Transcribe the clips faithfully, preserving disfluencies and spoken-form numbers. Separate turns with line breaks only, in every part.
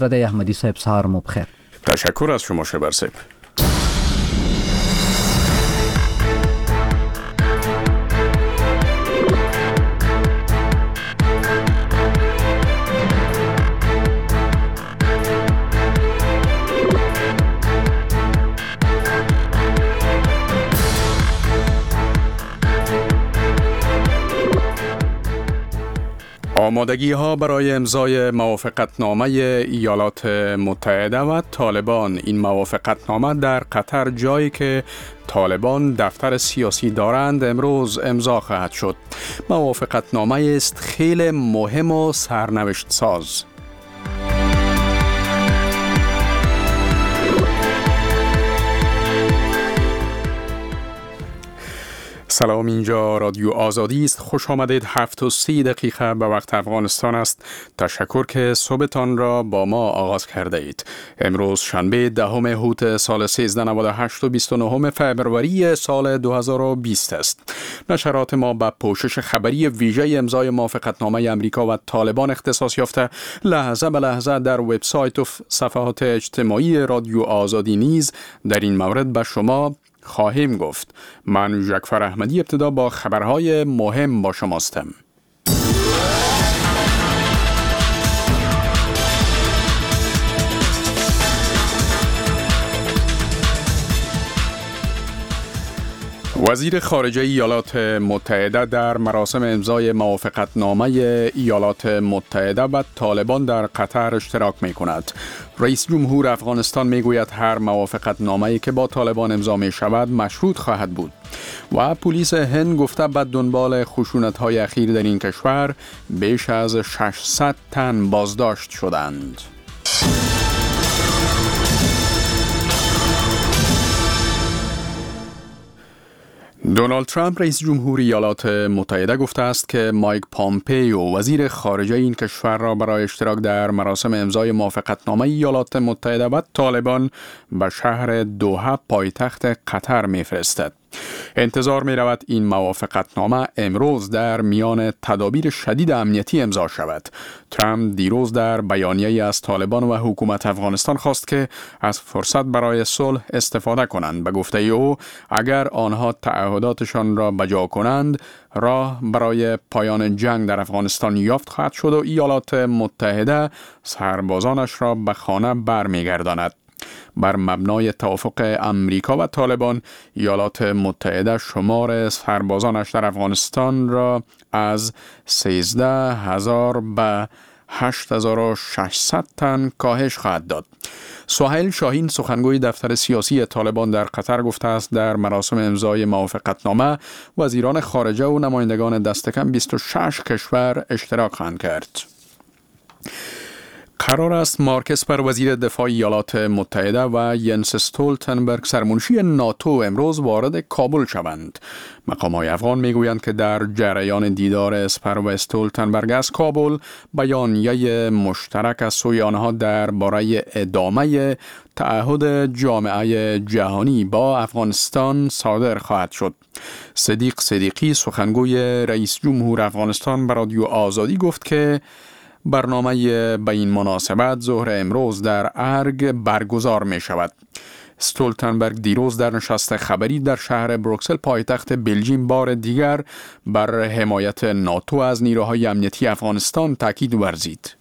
زده احمدی صاحب سهار مو بخیر.
تشکر از شما شبر صاحب. آمادگی ها برای امضای موافقتنامه ایالات متحده و طالبان. این موافقتنامه در قطر، جایی که طالبان دفتر سیاسی دارند، امروز امضا خواهد شد. موافقتنامه است خیلی مهم و سرنوشت ساز. سلام، اینجا رادیو آزادی است. خوش آمدید. هفت و سی دقیقه به وقت افغانستان است. تشکر که صبحتان را با ما آغاز کرده اید. امروز شنبه دهم هوت سال سیزده نود و هشت و بیست و نهم فبروری سال دو هزار و بیست است. نشرات ما به پوشش خبری ویژه امضای موافقتنامه امریکا و طالبان اختصاص یافته لحظه به لحظه در وبسایت و صفحات اجتماعی رادیو آزادی نیز در این مورد به شما خواهیم گفت. من جعفر احمدی ابتدا با خبرهای مهم با شماستم. وزیر خارجه ایالات متحده در مراسم امضای موافقتنامه ایالات متحده و طالبان در قطر اشتراک می کند. رئیس جمهور افغانستان می گوید هر موافقتنامه‌ای که با طالبان امضا می شود مشروط خواهد بود. و پلیس هند گفته به دنبال خشونت‌های اخیر در این کشور بیش از ششصد تن بازداشت شدند. دونالد ترامپ رئیس جمهور ایالات متحده گفته است که مایک پامپیو وزیر خارجه این کشور را برای اشتراک در مراسم امضای موافقتنامه ایالات متحده و طالبان به شهر دوحه پایتخت قطر می‌فرستد. انتظار می رود این موافقتنامه امروز در میان تدابیر شدید امنیتی امضا شود. ترامپ دیروز در بیانیه‌ای از طالبان و حکومت افغانستان خواست که از فرصت برای صلح استفاده کنند. به گفته او اگر آنها تعهداتشان را بجا کنند، راه برای پایان جنگ در افغانستان یافت خواهد شد و ایالات متحده سربازانش را به خانه برمیگرداند. بر مبنای توافق امریکا و طالبان، ایالات متحده شمار سربازانش در افغانستان را از سیزده هزار به هشت هزار و ششصد تن کاهش خواهد داد. سهیل شاهین سخنگوی دفتر سیاسی طالبان در قطر گفته است در مراسم امضای موافقتنامه وزیران خارجه و نمایندگان دست کم بیست و شش کشور اشتراک خواهند کرد. قرار است مارک اسپر وزیر دفاع ایالات متحده و ینس استولتنبرگ سرمنشی ناتو امروز وارد کابل شوند. مقام‌های افغان میگویند که در جریان دیدار اسپر و استولتنبرگ از کابل، بیانیه مشترک از سوی آنها درباره ادامه تعهد جامعه جهانی با افغانستان صادر خواهد شد. صدیق صدیقی سخنگوی رئیس جمهور افغانستان به رادیو آزادی گفت که برنامه به این مناسبت ظهر امروز در ارگ برگزار می شود. استولتنبرگ دیروز در نشست خبری در شهر بروکسل پایتخت بلژیم بار دیگر بر حمایت ناتو از نیروهای امنیتی افغانستان تاکید ورزید.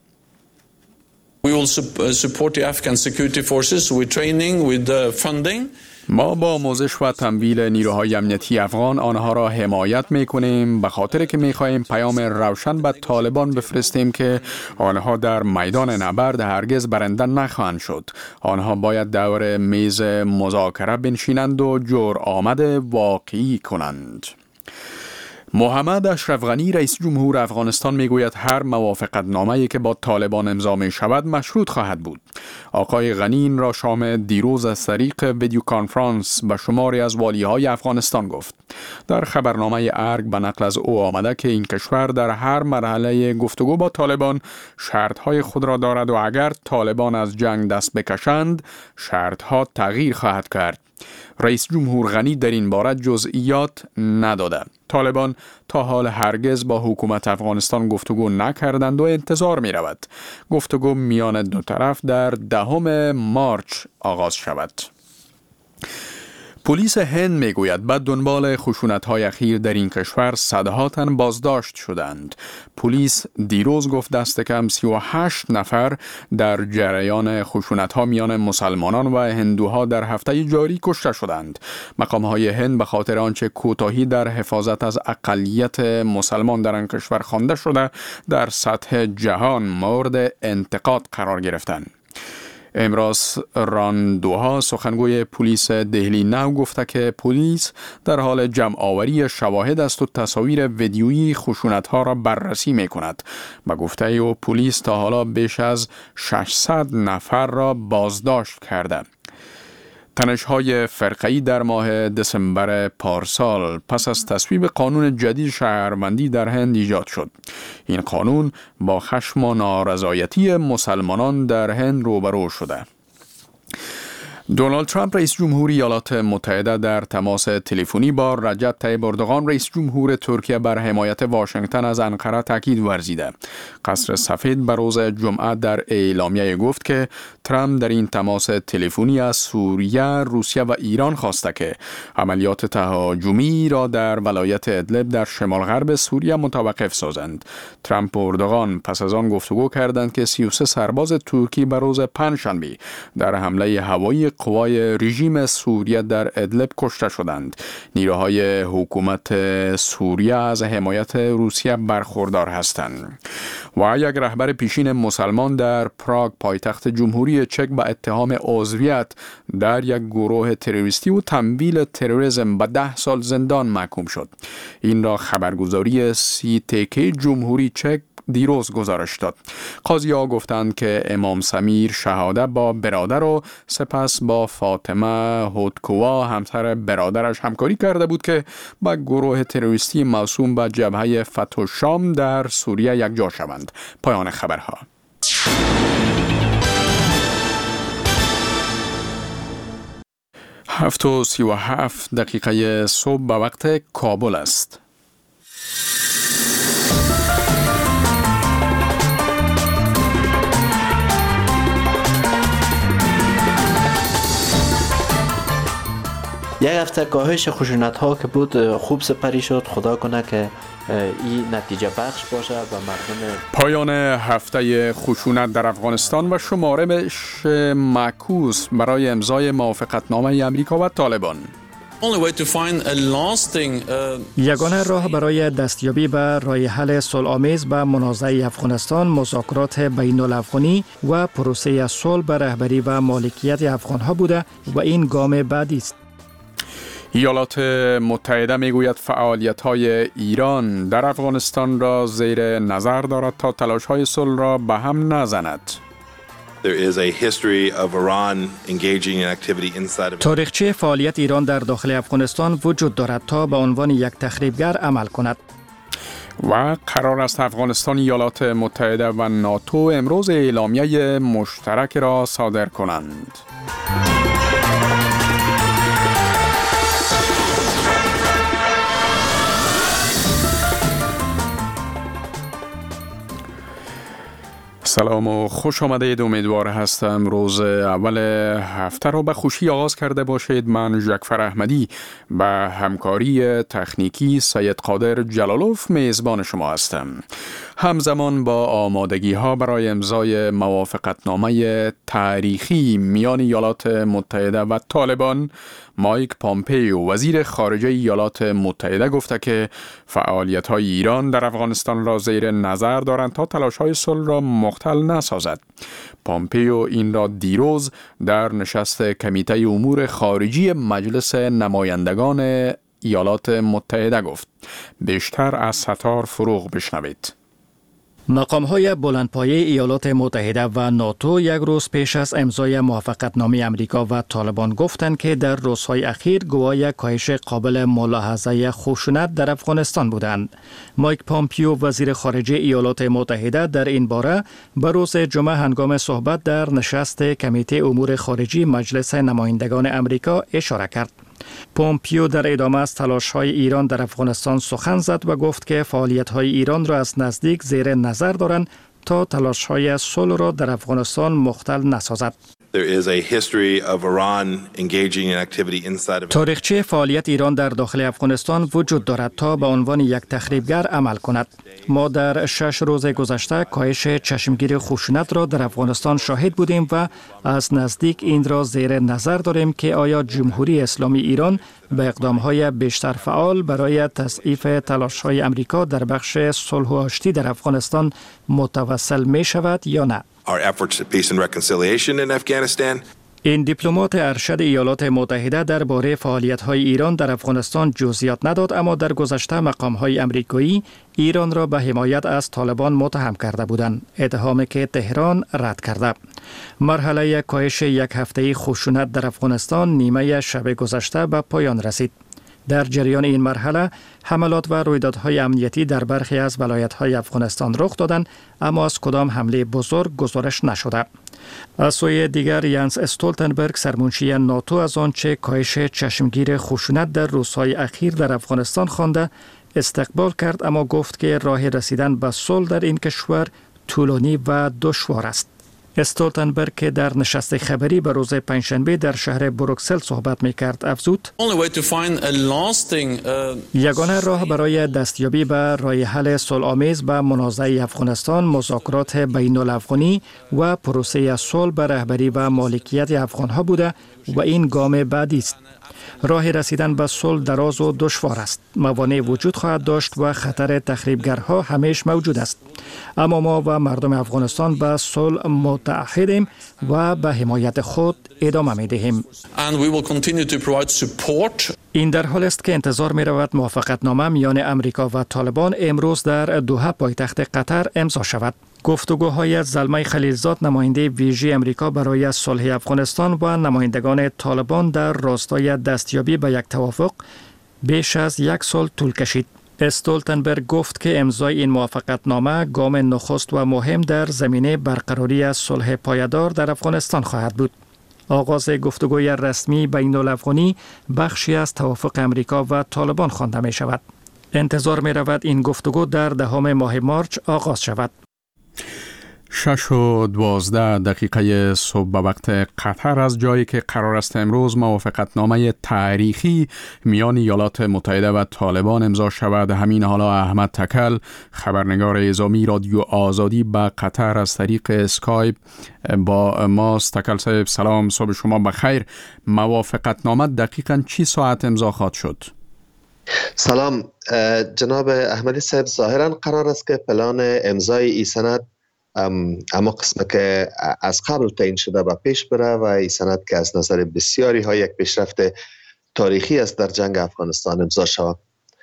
We will support the Afghan security forces with training, with funding.
ما با آموزش و تمویل نیروهای امنیتی افغان آنها را حمایت می‌کنیم، به خاطر که می‌خواهیم پیام روشن به طالبان بفرستیم که آنها در میدان نبرد هرگز برنده نخواهند شد. آنها باید دور میز مذاکره بنشینند و جرأت واقعی کنند. محمد اشرف غنی رئیس جمهور افغانستان میگوید هر موافقتنامه‌ای که با طالبان امضا می شود مشروط خواهد بود. آقای غنی این را شام دیروز از طریق ویدیو کانفرانس به شماری از والی‌های افغانستان گفت. در خبرنامه ارگ به نقل از او آمده که این کشور در هر مرحله گفتگو با طالبان شرط‌های خود را دارد و اگر طالبان از جنگ دست بکشند شرط‌ها تغییر خواهد کرد. رئیس جمهور غنی در این باره جزئیات نداده. طالبان تا حال هرگز با حکومت افغانستان گفتگو نکردند و انتظار می رود گفتگو میان دو طرف در دهم مارچ آغاز شود. پلیس هند میگوید بعد دنبال خشونت‌های اخیر در این کشور صدها تن بازداشت شدند. پلیس دیروز گفت دست کم سی و هشت نفر در جریان خشونت‌ها میان مسلمانان و هندوها در هفته جاری کشته شدند. مقام‌های هند به خاطر آنچه کوتاهی در حفاظت از اقلیت مسلمان در آن کشور خوانده شده در سطح جهان مورد انتقاد قرار گرفتند. امروز راندوها سخنگوی پلیس دهلی نو گفته که پلیس در حال جمع آوری شواهد است و تصاویر ویدیویی خشونت‌ها را بررسی می‌کند. با گفته او پلیس تا حالا بیش از ششصد نفر را بازداشت کرده. تنش‌های فرقه‌ای در ماه دسامبر پارسال پس از تصویب قانون جدید شهروندی در هند ایجاد شد. این قانون با خشم و نارضایتی مسلمانان در هند روبرو شده. دونالد ترامپ رئیس جمهوری ایالات متحده در تماس تلفنی با رجب طیب اردوغان رئیس جمهور ترکیه بر حمایت واشنگتن از انقره تاکید ورزیده. قصر سفید به روز جمعه در اعلامیه گفت که ترامپ در این تماس تلفنی از سوریه، روسیه و ایران خواسته که عملیات تهاجمی را در ولایت ادلب در شمال غرب سوریه متوقف سازند. ترامپ و اردوغان پس از آن گفتگو کردند که سی و سه سرباز ترکی به روز پنجشنبه در حمله هوایی قوای رژیم سوریه در ادلب کشته شدند. نیروهای حکومت سوریه از حمایت روسیه برخوردار هستند. و یک رهبر پیشین مسلمان در پراگ پایتخت جمهوری چک به اتهام عضویت در یک گروه تروریستی و تمویل تروریسم به ده سال زندان محکوم شد. این را خبرگزاری سی تی کی جمهوری چک دیروز گزارش داد. قاضی ها گفتند که امام سمیر شهاده با برادر و سپس با فاطمه هودکووا همسر برادرش همکاری کرده بود که با گروه تروریستی موسوم به جبهه فتح الشام در سوریه یکجا شوند. پایان خبرها. هفت و سی و هفت دقیقه صبح به وقت کابل است.
یک هفته کاهش خشونت ها که بود خوب سپری شد. خدا کنه که این نتیجه بخش باشه و مردم.
پایان هفته خشونت در افغانستان و شمارش معکوس برای امضای موافقتنامه امریکا و طالبان.
یگانه راه برای دستیابی به راه حل صلح‌آمیز به منازعه افغانستان مذاکرات بین الافغانی و پروسه صلح به رهبری و مالکیت افغان‌ها بوده و این گام بعدی است.
ایالات متحده میگوید فعالیت‌های ایران در افغانستان را زیر نظر دارد تا تلاش‌های صلح را به هم نزند.
تاریخچه فعالیت ایران در داخل افغانستان وجود دارد تا به عنوان یک تخریبگر عمل کند.
و قرار است افغانستان، ایالات متحده و ناتو امروز اعلامیه مشترک را صادر کنند. سلام و خوش آمدید. امیدوار هستم روز اول هفته را به خوشی آغاز کرده باشید. من جعفر احمدی به همکاری تکنیکی سید قادر جلالوف میزبان شما هستم. همزمان با آمادگی ها برای امضای موافقتنامه تاریخی میان ایالات متحده و طالبان، مایک پامپیو وزیر خارجه ایالات متحده گفته که فعالیت های ایران در افغانستان را زیر نظر دارند تا تلاش های صلح را مختل نسازد. پامپیو این را دیروز در نشست کمیته امور خارجی مجلس نمایندگان ایالات متحده گفت. بیشتر از ستار فروغ بشنوید.
مقام‌های بلندپایه ایالات متحده و ناتو یک روز پیش از امضای موافقتنامه امریکا و طالبان گفتند که در روزهای اخیر گواه یک کاهش قابل ملاحظه خشونت در افغانستان بودند. مایک پامپیو وزیر خارجه ایالات متحده در این باره به روز جمعه هنگام صحبت در نشست کمیته امور خارجی مجلس نمایندگان امریکا اشاره کرد. پومپیو در ادامه از تلاش‌های ایران در افغانستان سخن زد و گفت که فعالیت‌های ایران را از نزدیک زیر نظر دارند تا تلاش‌های صلح را در افغانستان مختل نسازد. تاریخچه فعالیت ایران در داخل افغانستان وجود دارد تا به عنوان یک تخریبگر عمل کند. ما در شش روز گذشته کاهش چشمگیر خشونت را در افغانستان شاهد بودیم و از نزدیک این را زیر نظر داریم که آیا جمهوری اسلامی ایران به اقدام‌های بیشتر فعال برای تضعیف تلاش‌های امریکا در بخش صلح و آشتی در افغانستان متوسل می شود یا نه. این دیپلمات ارشد ایالات متحده درباره فعالیت‌های ایران در افغانستان جزئیات نداد، اما در گذشته مقام‌های امریکایی ایران را به حمایت از طالبان متهم کرده بودند، اتهامی که تهران رد کرده. مرحله کاهش یک هفته‌ای خشونت در افغانستان نیمه شب گذشته به پایان رسید. در جریان این مرحله حملات و رویدادهای امنیتی در برخی از ولایت‌های افغانستان رخ دادند، اما از کدام حمله بزرگ گزارش نشده. از سوی دیگر ینس استولتنبرگ سرمنشی ناتو از آنچه کاهش چشمگیر خشونت در روزهای اخیر در افغانستان خوانده استقبال کرد، اما گفت که راه رسیدن به صلح در این کشور طولانی و دشوار است. استولتنبرگ که در نشست خبری به روز پنجشنبه در شهر بروکسل صحبت می‌کرد افزود: یگانه راه برای دستیابی به راه حل صلح‌آمیز به منازعه افغانستان مذاکرات بین الافغانی و پروسه صلح به رهبری و مالکیت افغان‌ها بوده و این گام بعدی است. راه رسیدن به صلح دراز و دشوار است. موانع وجود خواهد داشت و خطر تخریبگرها همیشه موجود است. اما ما و مردم افغانستان به صلح متعهدیم و به حمایت خود ادامه می دهیم. این در حال است که انتظار می رود موافقتنامه میان امریکا و طالبان امروز در دوحه پایتخت قطر امضا شود. گفتگوهای زلمه خلیلزاد نماینده ویژه امریکا برای صلح افغانستان و نمایندگان طالبان در راستای دستیابی به یک توافق بیش از یک سال طول کشید. استولتنبرگ گفت که امضای این موافقتنامه گام نخست و مهم در زمینه برقراری صلح پایدار در افغانستان خواهد بود. آغاز گفتگوی رسمی بین الافغانی بخشی از توافق امریکا و طالبان خوانده می شود. انتظار می رود این گفتگو در دهم ماه مارچ آغاز شود.
شش و دوازده دقیقه صبح به وقت قطر از جایی که قرار است امروز موافقتنامه تاریخی میان ایالات متحده و طالبان امضا شود، همین حالا احمد تکل خبرنگار اعزامی رادیو آزادی به قطر از طریق اسکایپ با ماست. تکل صاحب سلام، صبح شما بخیر. موافقتنامه دقیقاً چی ساعت امضا خواهد شد؟
سلام جناب احمدی صاحب، ظاهرا قرار است که پلان امضای این سند اما قسمه که از قبل تعیین شده و پیش بره و این سند که از نظر بسیاری ها یک پیشرفت تاریخی است در جنگ افغانستان امضا شود.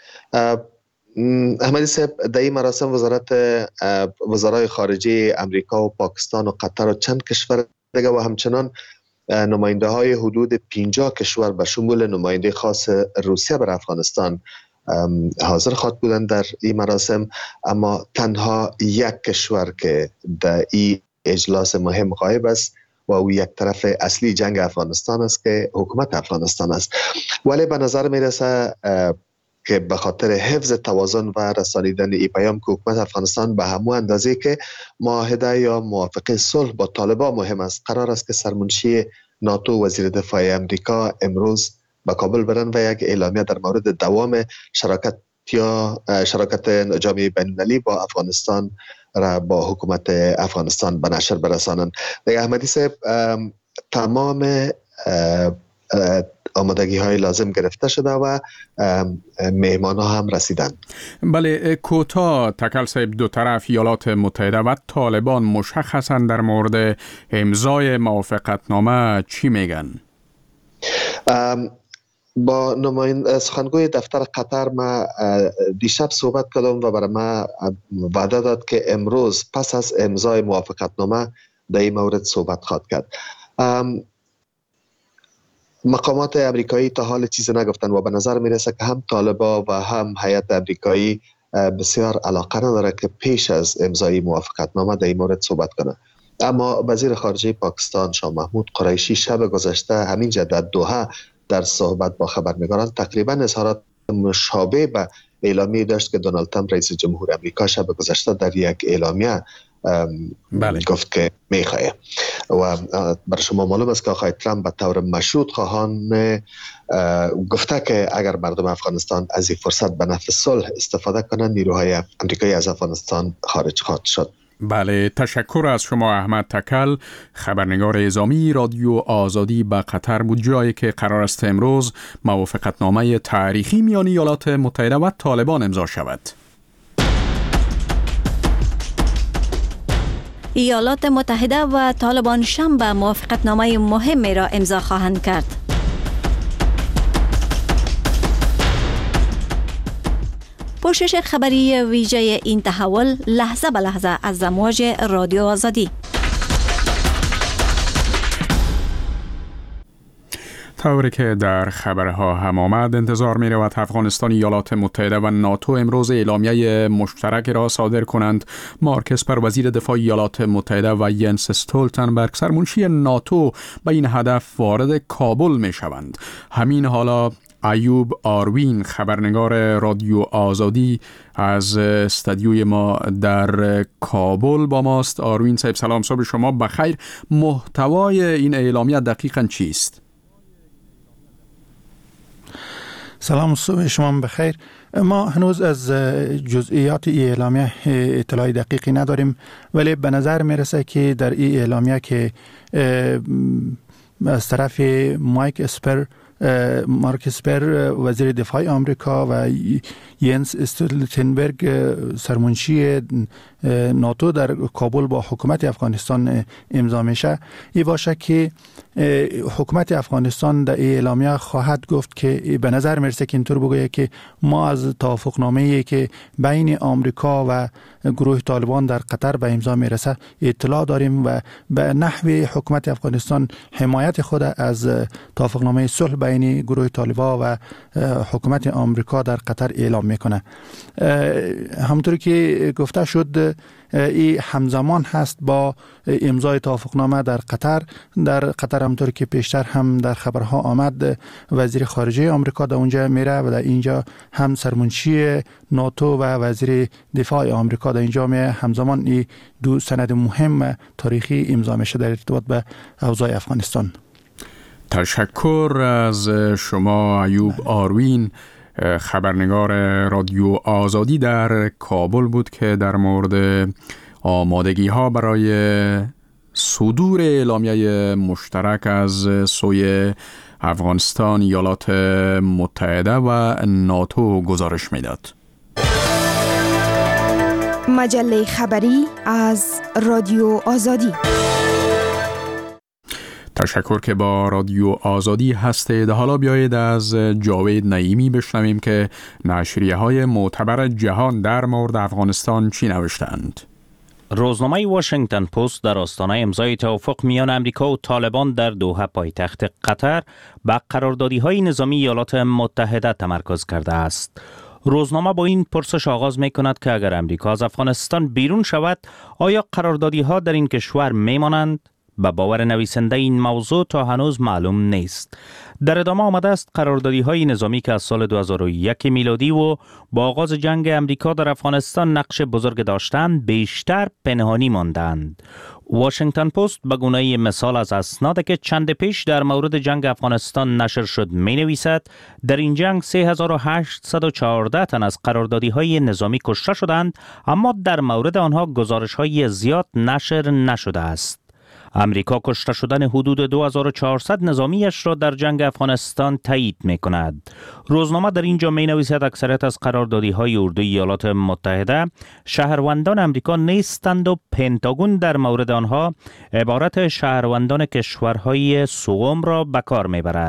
احمدی صاحب، در این مراسم وزارت وزرای خارجه امریکا و پاکستان و قطر و چند کشور دیگه و همچنان نماینده های حدود پنجاه کشور به شمول نماینده خاص روسیه بر افغانستان حاضر خواهد بودند در این مراسم، اما تنها یک کشور که در این اجلاس مهم غایب است و او یک طرف اصلی جنگ افغانستان است که حکومت افغانستان است. ولی به نظر می رسه که به خاطر حفظ توازن و رسانیدن این پیام که حکومت افغانستان به همون اندازه که معاهده یا موافقه صلح با طالبان مهم است، قرار است که سرمنشی ناتو وزیر دفاع امریکا امروز به کابل برن و یک اعلامیه در مورد دوام شراکت یا شراکت جامعه بین‌المللی با افغانستان را با حکومت افغانستان به نشر برسانند. دیگه احمدی صاحب، تمام آمادگی های لازم گرفته شده و مهمان ها هم رسیدن.
بله، کوتاه تکل صاحب، دو طرف ایالات متحده و طالبان مشخصا در مورد امضای موافقتنامه چی میگن؟
با نماینده سخنگوی دفتر قطر ما دیشب صحبت کردم و برای ما وعده داد که امروز پس از امضای موافقتنامه در این مورد صحبت خواهد کرد. مقامات امریکایی تا حال چیزی نگفتن و به نظر میرسه که هم طالبا و هم هیئت امریکایی بسیار علاقه نداره که پیش از امضای موافقتنامه در این مورد صحبت کنه. اما وزیر خارجه پاکستان شاه محمود قریشی شب گذشته همینجا در دوحه در صحبت با خبرنگاران تقریبا اظهارات مشابه به اعلامیه داشت که دونالد ترامپ رئیس جمهور آمریکا شب گذشته در یک اعلامیه بله. گفت که میخواه. و برای شما معلوم است که آقای ترامپ به طور مشروط خواهان گفته که اگر مردم افغانستان از این فرصت به نفع صلح استفاده کنند نیروهای امریکایی از افغانستان خارج خواهد شد.
بله، تشکر از شما احمد تکل، خبرنگار اعزامی رادیو آزادی به قطر بود، جایی که قرار است امروز موافقتنامه تاریخی میان ایالات متحده و طالبان امضا شود.
ایالات متحده و طالبان شنبه موافقتنامه مهمی را امضا خواهند کرد. پوشش خبری ویژه این تحول لحظه به لحظه از امواج رادیو آزادی.
طوری که در خبرها هم آمد، انتظار می رود افغانستان، ایالات متحده و ناتو امروز اعلامیه مشترک را صادر کنند. مارک اسپر وزیر دفاع ایالات متحده و ینس استولتنبرگ سرمنشی ناتو به این هدف وارد کابل می شوند. همین حالا ایوب آروین خبرنگار رادیو آزادی از استودیوی ما در کابل با ماست. آروین صاحب سلام، صبح شما بخیر. محتوای این اعلامیه دقیقاً چیست؟
سلام، صبح شما بخیر. ما هنوز از جزئیات این اعلامیه اطلاع دقیقی نداریم، ولی به نظر میرسه که در این اعلامیه که از طرف مایک اسپر مارک اسپر وزیر دفاع آمریکا و ینس استولتنبرگ سرمنشی ناتو در کابل با حکومت افغانستان امضا میشه، این باشه که حکومت افغانستان در اعلامیه خواهد گفت که به نظر میرسه که اینطور بگویه که ما از توافقنامه‌ای که بین آمریکا و گروه طالبان در قطر به امضا میرسه اطلاع داریم و به نحو حکومت افغانستان حمایت خود از توافقنامه صلح بین گروه طالبان و حکومت آمریکا در قطر اعلام میکنه. همونطور که گفته شد این همزمان هست با امضای توافقنامه در قطر. در قطر همونطور که پیشتر هم در خبرها آمد وزیر خارجه آمریکا در اونجا میره و در اینجا هم سرمنشی ناتو و وزیر دفاع آمریکا در اینجا میره. همزمان این دو سند مهم تاریخی امضا میشه در ارتباط به اوضاع افغانستان.
تشکر از شما ایوب آروین، خبرنگار رادیو آزادی در کابل بود که در مورد آمادگی ها برای صدور اعلامیه مشترک از سوی افغانستان، ایالات متحده و ناتو گزارش میداد.
مجله خبری از رادیو آزادی.
تشکر که با رادیو آزادی هستید. حالا بیایید از جاوید نعیمی بشنویم که نشریه های معتبر جهان در مورد افغانستان چی نوشتند.
روزنامه واشنگتن پست در آستانه امضای توافق میان امریکا و طالبان در دوحه پایتخت قطر به قراردادی‌های نظامی ایالات متحده تمرکز کرده است. روزنامه با این پرسش آغاز می کند که اگر امریکا از افغانستان بیرون شود، آیا قراردادی‌ها در این کشور میمانند؟ به باور نویسنده این موضوع تا هنوز معلوم نیست. در ادامه آمده است قراردادی‌های نظامی که از سال دو هزار و یک میلادی و با آغاز جنگ امریکا در افغانستان نقش بزرگ داشتند بیشتر پنهانی ماندند. واشنگتن پست به گونه مثال از اسنادی که چند پیش در مورد جنگ افغانستان نشر شد می نویسد در این جنگ سه هزار و هشتصد و چهارده تن از قراردادی‌های نظامی کشته شدند، اما در مورد آنها گزارش‌های زیاد نشر نشده است. امریکا کشته شدن حدود دو هزار و چهارصد نظامیش را در جنگ افغانستان تایید می کند. روزنامه در اینجا می نویسد اکثریت از قراردادی‌های اردوی ایالات متحده شهروندان امریکا نیستند و پنتاگون در مورد آنها عبارت شهروندان کشورهای سوم را به کار می برد.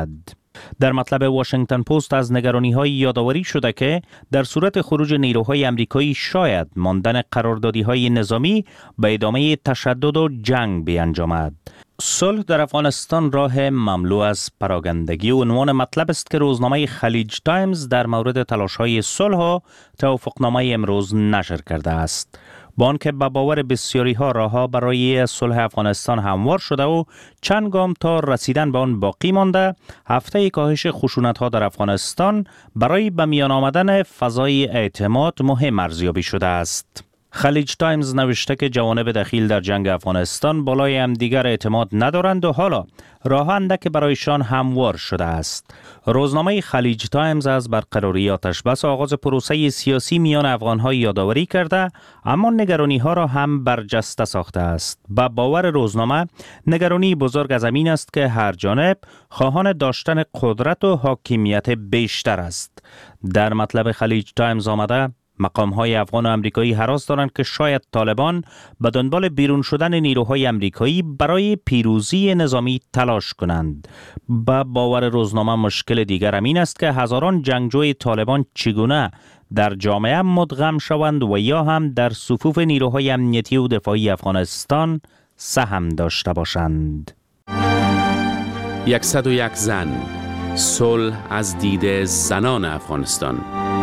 در مطلب واشنگتن پست از نگرانی‌های یادآوری شده که در صورت خروج نیروهای آمریکایی شاید ماندن قراردادی‌های نظامی به ادامه تشدد و جنگ بیانجامد. صلح در افغانستان راه مملو از پراگندگی و عنوان مطلب است که روزنامه خلیج تایمز در مورد تلاش‌های صلح و توافقنامه امروز نشر کرده است. با آنکه به باور بسیاری ها راهها برای صلح افغانستان هموار شده و چند گام تا رسیدن به آن باقی مانده، هفته کاهش خشونت ها در افغانستان برای به میان آمدن فضای اعتماد مهم ارزیابی شده است. خلیج تایمز نوشته که جوانب دخیل در جنگ افغانستان بالای همدیگر اعتماد ندارند و حالا راه اندک برایشان هموار شده است. روزنامه خلیج تایمز از برقراری آتشبس آغاز پروسه سیاسی میان افغان‌ها یادآوری کرده، اما نگرانی‌ها را هم برجسته ساخته است. با باور روزنامه، نگرانی بزرگ از این است که هر جانب خواهان داشتن قدرت و حاکمیت بیشتر است. در مطلب خلیج تایمز آمده مقام‌های افغان و امریکایی هراس دارند که شاید طالبان به دنبال بیرون شدن نیروهای امریکایی برای پیروزی نظامی تلاش کنند. با باور روزنامه مشکل دیگر این است که هزاران جنگجوی طالبان چگونه در جامعه مدغم شوند و یا هم در صفوف نیروهای امنیتی و دفاعی افغانستان سهم داشته باشند.
صد و یک زن، صلح از دید زنان افغانستان.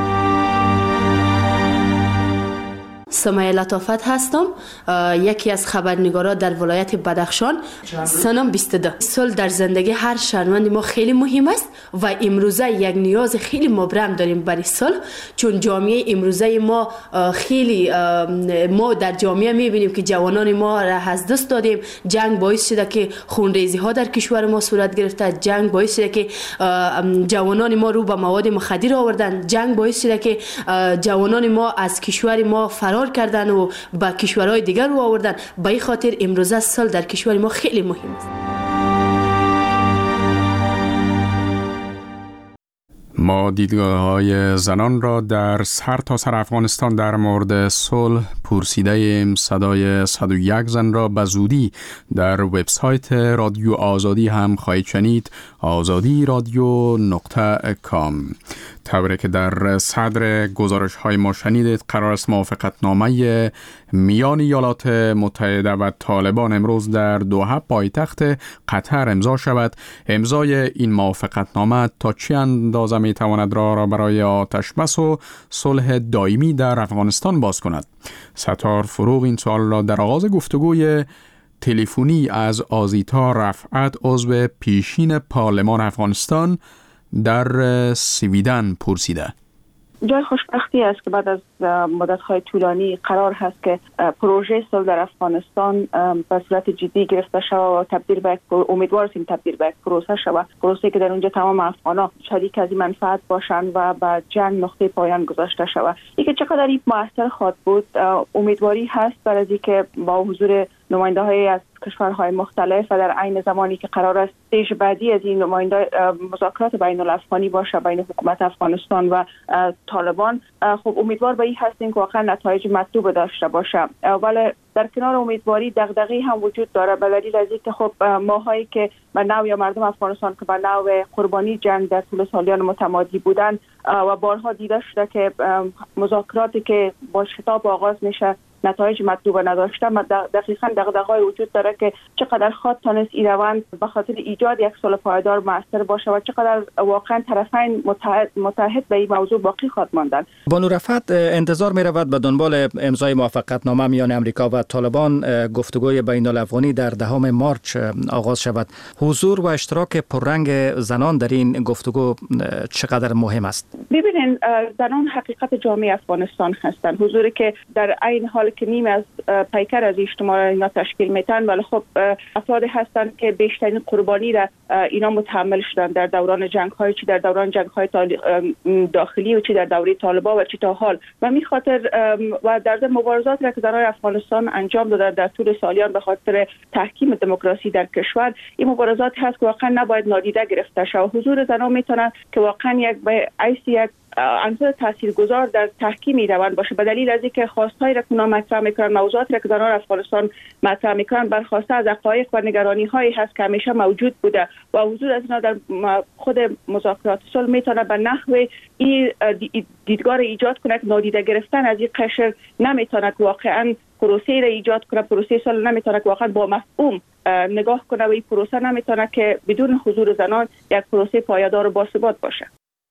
سمیه لطافت هستم، یکی از خبرنگارا در ولایت بدخشان. سنم بیست و دو. صلح در زندگی هر شهروند ما خیلی مهم است و امروزه یک نیاز خیلی مبرم داریم برای صلح، چون جامعه امروزه ما خیلی ما در جامعه میبینیم که جوانان ما را از دست دادیم. جنگ باعث شده که خونریزی ها در کشور ما صورت گرفته، جنگ باعث شده که جوانان ما رو به مواد مخدر آوردن، جنگ باعث شده که جوانان ما از کشور ما فرار کردن و با کشورهای دیگر رو آوردن. به این خاطر امروزه صلح در کشور ما خیلی مهم است.
ما دیدگاه‌های زنان را در سر تا سر افغانستان در مورد صلح پرسیده ایم. صدای صد و یک زن را به زودی در وبسایت رادیو آزادی هم خواهید شنید، آزادی رادیو نقطه کام. طوری که در صدر گزارش های ما شنیدید، قرار است موافقتنامه میان ایالات متحده و طالبان امروز در دوحه پایتخت قطر امضا شود. امضای این موافقتنامه تا چه اندازه می تواند راه را برای آتشبس و صلح دائمی در افغانستان باز کند؟ ستار فروغ این سوال را در آغاز گفتگوی تلفنی از آزیتا رفعت، عضو پیشین پارلمان افغانستان در سویدن پرسیده.
جای خوشبختی است که بعد از مدت‌های طولانی قرار هست که پروژه صلح در افغانستان به صورت جدی گرفته شود و تبدیل به امیدوار هستیم تبدیل به پروسه شود، پروسه که در اونجا تمام افغان‌ها شریک از این منفعت باشند و به جنگ نقطه پایان گذاشته شود. اینکه چقدر این موثر خواهد بود، امیدواری هست برای اینکه با حضور نماینده‌های از کشورهای مختلف و در عین زمانی که قرار است استیج بعدی از این نماینده مذاکرات بین الافغانی باشه بین حکومت افغانستان و طالبان، خب امیدوار به این هستیم که واقعا نتایج مطلوب داشته باشه. ولی در کنار امیدواری دغدغه‌ای هم وجود داره، به دلیل از اینکه خب ماهایی که به نوع یا مردم افغانستان که به نوع قربانی جنگ در طول سالیان متمادی بودن و بارها دیده شده که مذاکراتی که با شتاب آغاز میشه نتایج مطلوب نداشته. دقیقاً دغدغه‌ای وجود داره که چقدر خواهد تونست این روند به خاطر ایجاد یک صلح پایدار موثر باشه و چقدر واقعا طرفین متحد, متحد به این موضوع باقی خواهد ماندن.
بانو رفعت، انتظار می رود به دنبال امضای موافقتنامه میان امریکا و طالبان گفتگوی بین الافغانی در دهم مارچ آغاز شود. حضور و اشتراک پررنگ زنان در این گفتگو چقدر مهم است؟
ببینید، زنان حقیقت جامعه افغانستان هستند. حضوری که در عین حال که نیم از پیکر از اجتماع اینا تشکیل میتن، ولی خب افرادی هستند که بیشترین قربانی را اینا متحمل شدن در دوران جنگ های چی در دوران جنگ های داخلی و چی در دوره طالبان و چی تا حال. و می خاطر و در ضمن مبارزات را که زنان افغانستان انجام دادن در طول سالیان به خاطر تحکیم دموکراسی در کشور، این مبارزات هست که واقعا نباید نادیده گرفته شود. حضور زنان میتونه که واقعا یک به عیسی یک عنصر تاثیرگذار در تحکیم روند باشه، به دلیل از اینکه خواستهای را که مطرح میکنن، موضوعاتی را که زنان افغانستان مطرح میکنن برخواسته از حقایق و نگرانی هایی هست که همیشه موجود بوده و حضور از اینا در خود مذاکرات صلح میتونه به نحو این دیدگاه ایجاد کنه که نادیده گرفتن از این قشر نمیتونه که واقعا پروسه را ایجاد کنه، پروسه صلح نمیتونه که واقعا با مفهوم نگاه کنه و این پروسه نمیتونه که بدون حضور زنان یک پروسه پایدار و باثبات باشه.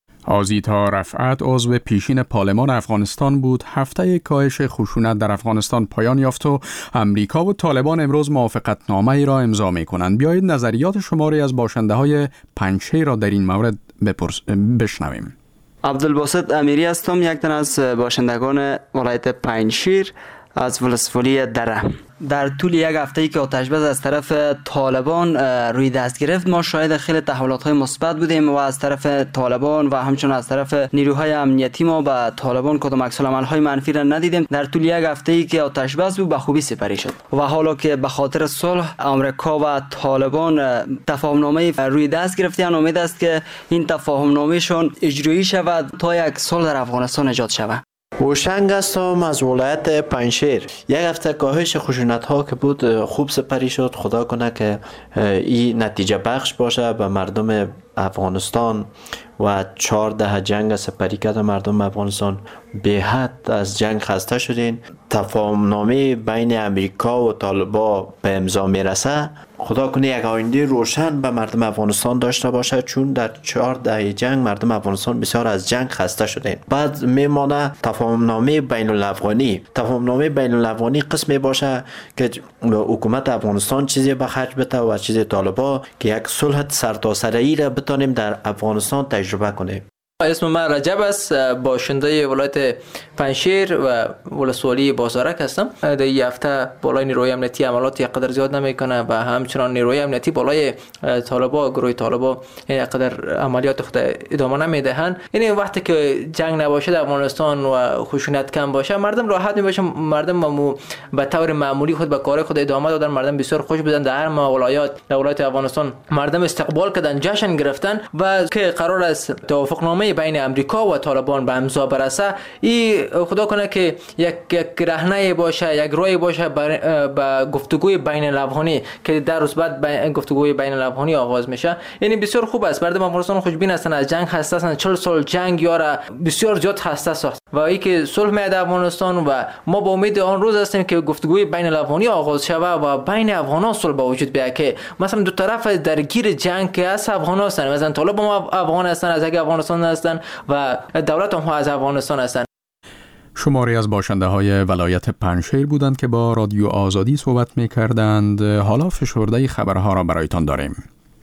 آزیتا رفعت عضو پیشین پارلمان افغانستان بود. هفته کاهش خشونت در افغانستان پایان یافت و امریکا و طالبان امروز موافقتنامه‌ای را امضا می‌کنند. بیایید نظریات شماری از باشنده‌های پنجشیر را در این مورد بپرس... بشنویم.
عبدالباسط امیری هستم، یک تن از باشندگان ولایت پنجشیر از ولسوالی دره. در طول یک هفته‌ای که آتش‌بس از طرف طالبان روی دست گرفت، ما شاهد خیلی تحولات‌های مثبت بودیم و از طرف طالبان و همچنین از طرف نیروهای امنیتی ما به طالبان کدام عکس‌العمل‌های منفی را ندیدیم. در طول یک هفته‌ای که آتش‌بس بود به خوبی سپری شد و حالا که به خاطر صلح آمریکا و طالبان تفاهم‌نامه روی دست گرفتند، امید است که این تفاهم‌نامه‌شون اجرایی شود تا یک صلح در افغانستان ایجاد شود.
هوشنگ هستم از ولایت پنجشیر. یک هفته کاهش خشونت ها که بود خوب سپری شد. خدا کنه که این نتیجه بخش باشه به مردم افغانستان و چهار دهه جنگ سپری کرده مردم افغانستان. به حد از جنگ خسته شدین. تفاهم‌نامه بین امریکا و طالبان به امضا میرسه. خدا کنه یک آینده روشن به مردم افغانستان داشته باشه، چون در چهار دهه جنگ مردم افغانستان بسیار از جنگ خسته شدین. بعد میمانه تفاهم‌نامه بین الافغانی. تفاهم‌نامه بین الافغانی قسمی باشه که حکومت افغانستان چیزی به خرج بده و چیزی طالبان که یک صلح سرتاسری را بتونیم در افغانستان تجربه کنیم.
اسم من رجب است، باشنده ولایت پنجشیر و ولسوالی بازارک هستم. در این هفته بالای نیروی امنیتی عملات یک قدر زیاد نمیکنه و همچنان نیروی امنیتی بالای طالبان، گروه طالبان یک قدر عملیات خود ادامه نمیدهند. یعنی وقتی که جنگ نباشه در افغانستان و خشونت کم باشه، مردم راحت میباشه، مردم به طور معمولی خود به کار خود ادامه دادن. مردم بسیار خوش بودن. در هر ولایات در ولایت افغانستان مردم استقبال کردن، جشن گرفتن و که قرار است توافقنامه بین امریکا و طالبان به امضا برسه. این خدا کنه که یک یک رهنه باشه، یک راهی باشه به گفتگوی بین الافغانی که در روز بعد گفتگوی بین الافغانی آغاز میشه. یعنی بسیار خوب است. مردم افغانستان خوشبین هستند، از جنگ خسته هستند. چهل سال جنگ یاره بسیار زیاد خسته ساخت و ای که صلح میاد افغانستان و ما با امید آن روز هستیم که گفتگوی بین الافغانی آغاز شود و بین افغانان صلح به وجود بیاید که مثلا دو طرف درگیر جنگ که از افغانان هستند، مثلا طالبان افغان هستند، از افغانستان هستند و دولت هم از افغانستان هستند.
شماری از باشنده های ولایت پنجشیر بودند که با رادیو آزادی صحبت می کردند. حالا فشرده خبرها را برایتان داریم.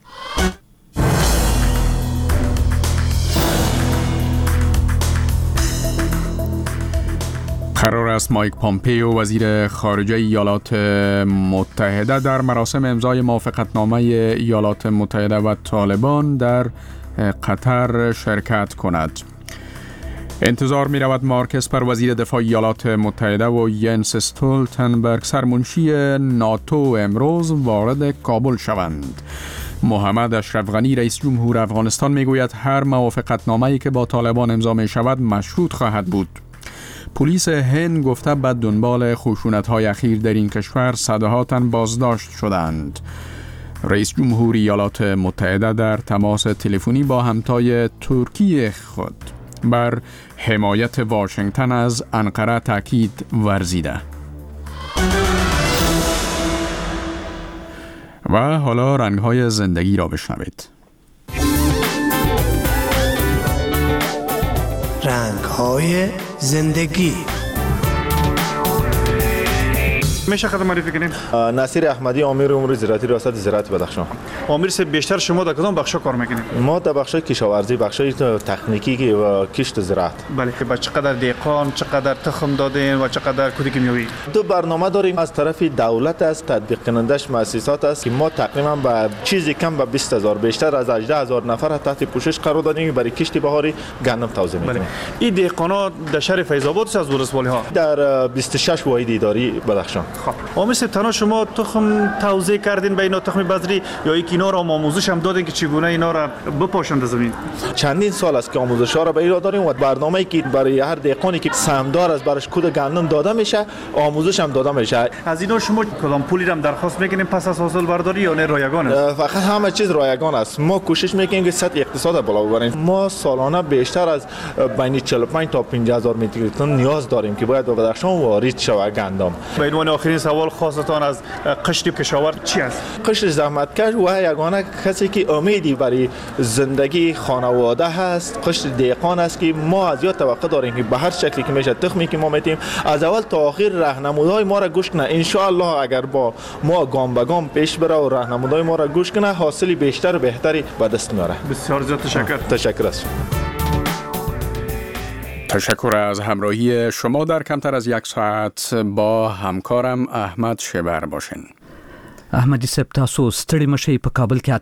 قرار است مایک پامپیو وزیر خارجه ایالات متحده در مراسم امضای موافقتنامه ایالات متحده و طالبان در قطر شرکت کند. انتظار می رود مارک اسپر وزیر دفاع ایالات متحده و ینس استولتنبرگ سرمنشی ناتو امروز وارد کابل شوند. محمد اشرف غنی رئیس جمهور افغانستان می گوید هر موافقتنامه‌ای که با طالبان امضا می شود مشروط خواهد بود. پلیس هند گفته بعد دنبال خشونت‌های اخیر در این کشور صدها تن بازداشت شدند. رئیس جمهور ایالات متحده در تماس تلفنی با همتای ترکیه خود بر حمایت واشنگتن از انقره تاکید ورزیده. و حالا رنگ‌های زندگی را بشنوید.
رنگ‌های زندگی.
میشه خدمت معرفی کنیم؟
نصیر احمدی، امیر امور زراعتی ریاست زراعت بدخشان.
امیر صاحب، بیشتر شما در کدام بخشا کار میکنید؟
ما در بخش کشاورزی، بخش تکنیکی و کشت زراعت.
بله. با چقدر دهقان، چقدر تخم دادین و چقدر کود کیمیایی؟
دو برنامه داریم. از طرف دولت است، تطبیق کنندش مؤسسات است که ما تقریبا با چیزی کم به بیست هزار، بیشتر از هجده هزار نفر تحت پوشش قرار دادیم برای کشت بهاری گندم توزیع میکنیم.
این دهقانا در شهر فیض آباد از ولسوالی ها؟
در بیست و شش واحد اداری بدخشان.
خب آموزش تنها شما تخم توزیع کردین به اینا تخم بذری یا اینکه اینا را آموزش هم دادین که چگونه اینا را بپاشند زمین؟
چندین سال است که آموزش ها را به اینا داریم و برنامه‌ای که برای هر دهقانی که سهمدار است برش کود گندم داده میشه، آموزش هم داده میشه.
از اینا شما کدام پولی هم درخواست میکنین پس از حاصل برداری یا نه رایگان است؟
فقط همه چیز رایگان است. ما کوشش میکنیم که سطح اقتصاد بالا ببریم. ما سالانه بیشتر از بین چهل و پنج تا پنجاه هزار متر تن نیاز داریم که باید به بدخشان وارد شود گندم.
به عنوان آخرین سوال خاصتان از قشر کشاورز چی است؟
قشر زحمتکش و یگانه کسی که امیدی برای زندگی خانواده هست، قشر دهقان است که ما از یا توقع داریم که به هر شکلی که میشه تخمی که ما میتیم از اول تا آخر راهنمودهای ما را گوش کنه. ان شاء الله اگر با ما گام به گام پیش بره و راهنمودهای ما را گوش کنه حاصلی بیشتر و بهتری به دست میاره.
بسیار زیاد تشکر.
تشکر است.
تشکر از همراهی شما. در کمتر از یک ساعت با همکارم احمد شبر باشین.
احمدی صاحب تاسو ستړي مشي په کابل کې